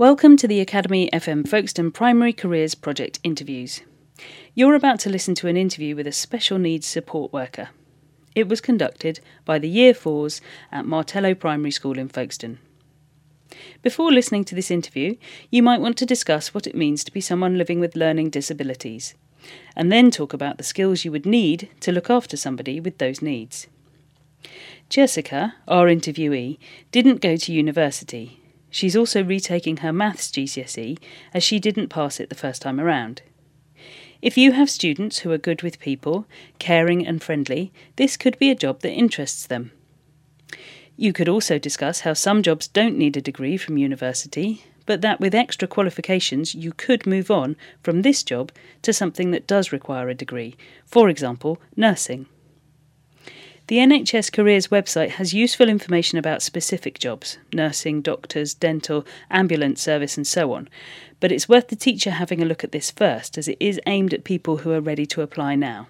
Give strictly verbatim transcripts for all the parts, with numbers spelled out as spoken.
Welcome to the Academy F M Folkestone Primary Careers Project interviews. You're about to listen to an interview with a special needs support worker. It was conducted by the Year Fours at Martello Primary School in Folkestone. Before listening to this interview, you might want to discuss what it means to be someone living with learning disabilities, and then talk about the skills you would need to look after somebody with those needs. Jessica, our interviewee, didn't go to university. She's also retaking her maths G C S E as she didn't pass it the first time around. If you have students who are good with people, caring and friendly, this could be a job that interests them. You could also discuss how some jobs don't need a degree from university, but that with extra qualifications you could move on from this job to something that does require a degree, for example, nursing. The N H S Careers website has useful information about specific jobs, nursing, doctors, dental, ambulance service and so on, but it's worth the teacher having a look at this first, as it is aimed at people who are ready to apply now.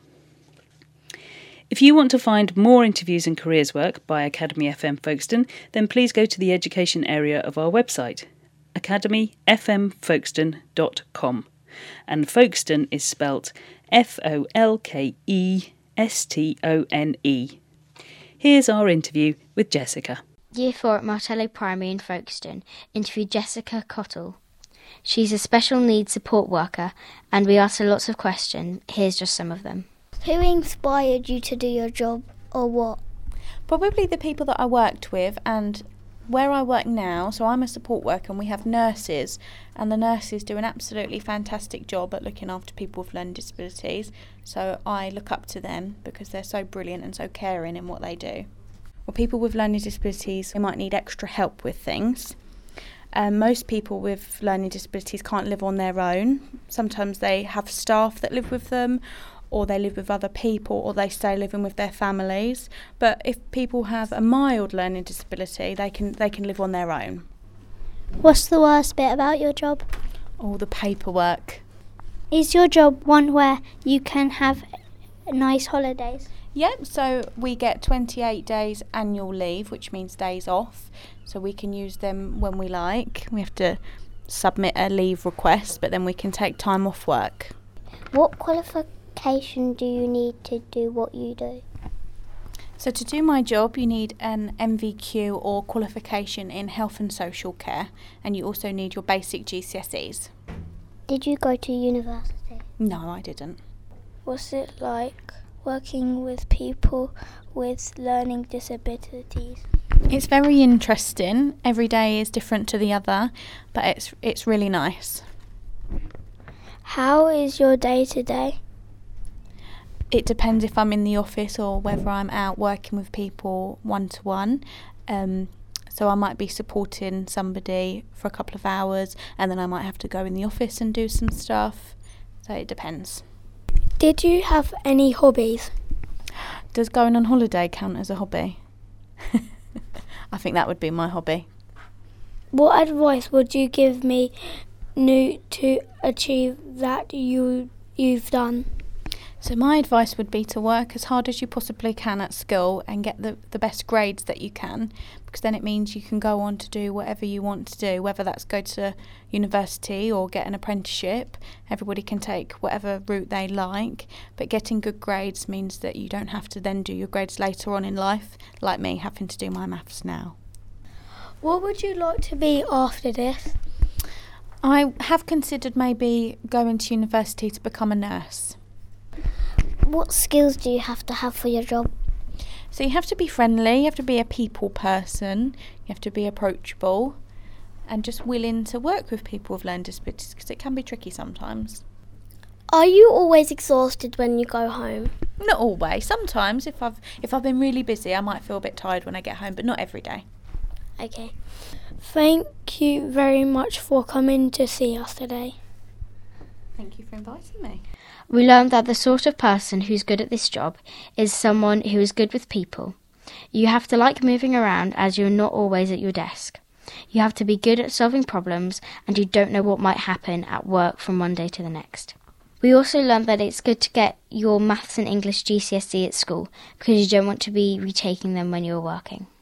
If you want to find more interviews and careers work by Academy F M Folkestone, then please go to the education area of our website, academy f m folkestone dot com, and Folkestone is spelt F O L K E S T O N E. Here's our interview with Jessica. Year four at Martello Primary in Folkestone interviewed Jessica Cottle. She's a special needs support worker and we asked her lots of questions. Here's just some of them. Who inspired you to do your job, or what? Probably the people that I worked with and where I work now. So I'm a support worker and we have nurses, and the nurses do an absolutely fantastic job at looking after people with learning disabilities. So I look up to them because they're so brilliant and so caring in what they do. Well, people with learning disabilities, they might need extra help with things. Um, most people with learning disabilities can't live on their own. Sometimes they have staff that live with them, or they live with other people, or they stay living with their families. But if people have a mild learning disability, they can they can live on their own. What's the worst bit about your job? All the paperwork. Is your job one where you can have nice holidays? Yep, so we get twenty-eight days annual leave, which means days off, so we can use them when we like. We have to submit a leave request, but then we can take time off work. What qualification do you need to do what you do? So to do my job, you need an M V Q or qualification in health and social care, and you also need your basic G C S Es. Did you go to university? No, I didn't. What's it like working with people with learning disabilities? It's very interesting. Every day is different to the other, but it's it's really nice. How is your day to day? It depends if I'm in the office or whether I'm out working with people one-to-one. Um, so I might be supporting somebody for a couple of hours and then I might have to go in the office and do some stuff. So it depends. Did you have any hobbies? Does going on holiday count as a hobby? I think that would be my hobby. What advice would you give me new to achieve that you, you've done? So my advice would be to work as hard as you possibly can at school and get the, the best grades that you can, because then it means you can go on to do whatever you want to do, whether that's go to university or get an apprenticeship. Everybody can take whatever route they like, but getting good grades means that you don't have to then do your grades later on in life, like me having to do my maths now. What would you like to be after this? I have considered maybe going to university to become a nurse. What skills do you have to have for your job? So you have to be friendly, you have to be a people person, you have to be approachable and just willing to work with people with learning disabilities, because it can be tricky sometimes. Are you always exhausted when you go home? Not always. Sometimes if I've if I've been really busy I might feel a bit tired when I get home, but not every day. Okay. Thank you very much for coming to see us today. Thank you for inviting me. We learned that the sort of person who's good at this job is someone who is good with people. You have to like moving around as you're not always at your desk. You have to be good at solving problems and you don't know what might happen at work from one day to the next. We also learned that it's good to get your maths and English G C S E at school because you don't want to be retaking them when you're working.